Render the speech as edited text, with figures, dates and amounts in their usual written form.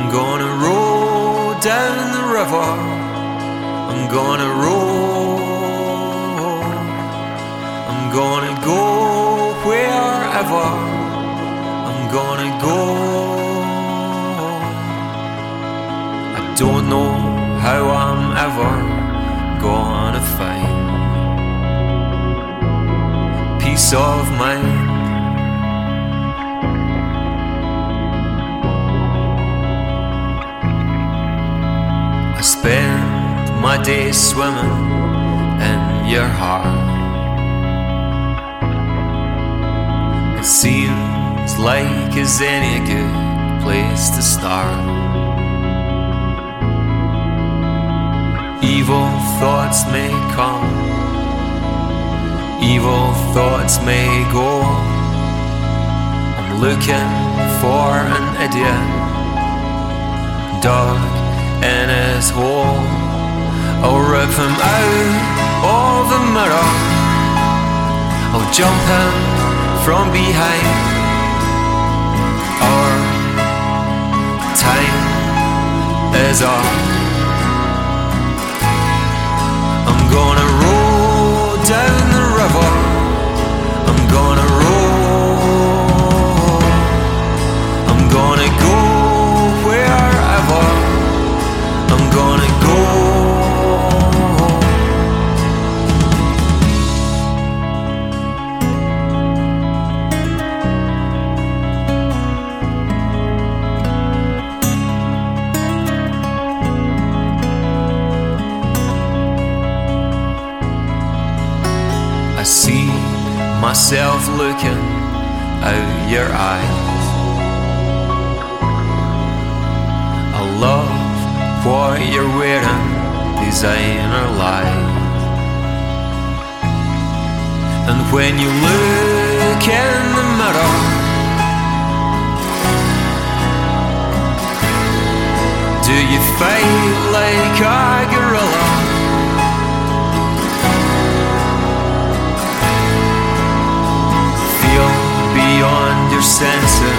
gonna roll down the river. I'm gonna roll. I'm gonna go wherever. I'm gonna go. I don't know how I'm ever gonna find peace of mind. I spend my days swimming in your heart. It seems like it's any good place to start. Evil thoughts may come, evil thoughts may go. I'm looking for an idiot dug in his hole. I'll rip him out of the mirror. I'll jump him from behind. Our time is up. I'm gonna roll down the river. I'm gonna roll. I'm gonna go wherever. I'm gonna go. I see myself looking out your eyes. I love what you're wearing, designer light. And when you look in the mirror, do you fight like a gorilla? Feel beyond your senses.